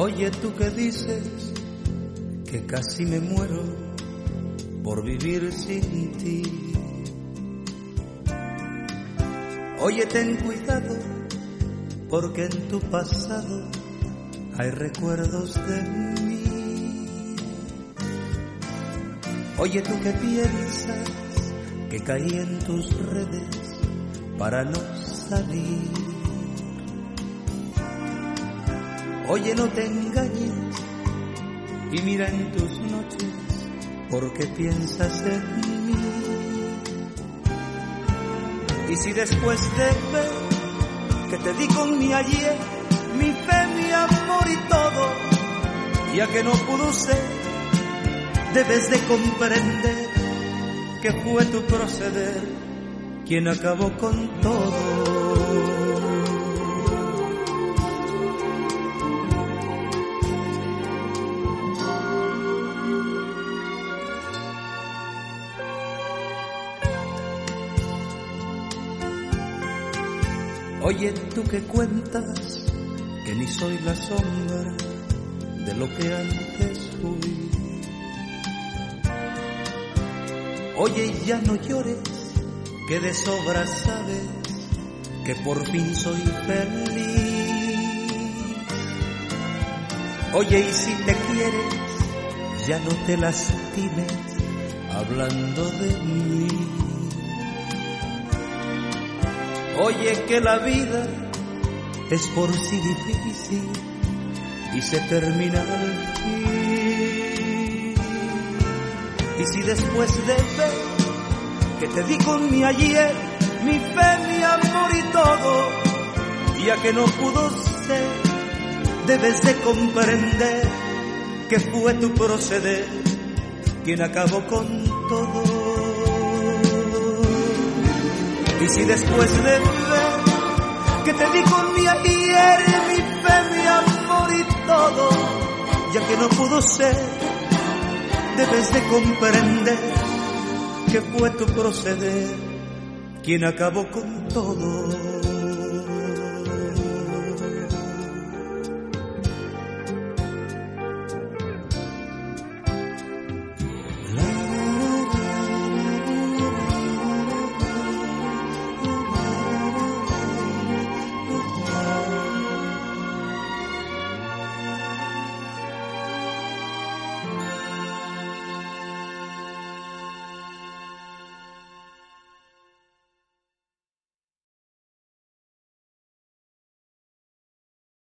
Oye, tú que dices que casi me muero por vivir sin ti. Oye, ten cuidado, porque en tu pasado hay recuerdos de mí. Oye, tú que piensas que caí en tus redes para no salir. Oye, no te engañes y mira en tus noches porque piensas en mí. Y si después de ver que te di con mi ayer, mi fe, mi amor y todo, ya que no pudo ser, debes de comprender que fue tu proceder quien acabó con todo. Oye, tú que cuentas que ni soy la sombra de lo que antes fui. Oye, ya no llores, que de sobra sabes que por fin soy feliz. Oye, y si te quieres, ya no te lastimes hablando de mí. Oye, que la vida es por sí difícil y se termina al fin. Y si después de ver que te di con mi ayer, mi fe, mi amor y todo, ya que no pudo ser, debes de comprender que fue tu proceder quien acabó con todo. Y si después de ver que te di con mi ayer, mi fe, mi amor y todo, ya que no pudo ser, debes de comprender que fue tu proceder quien acabó con todo.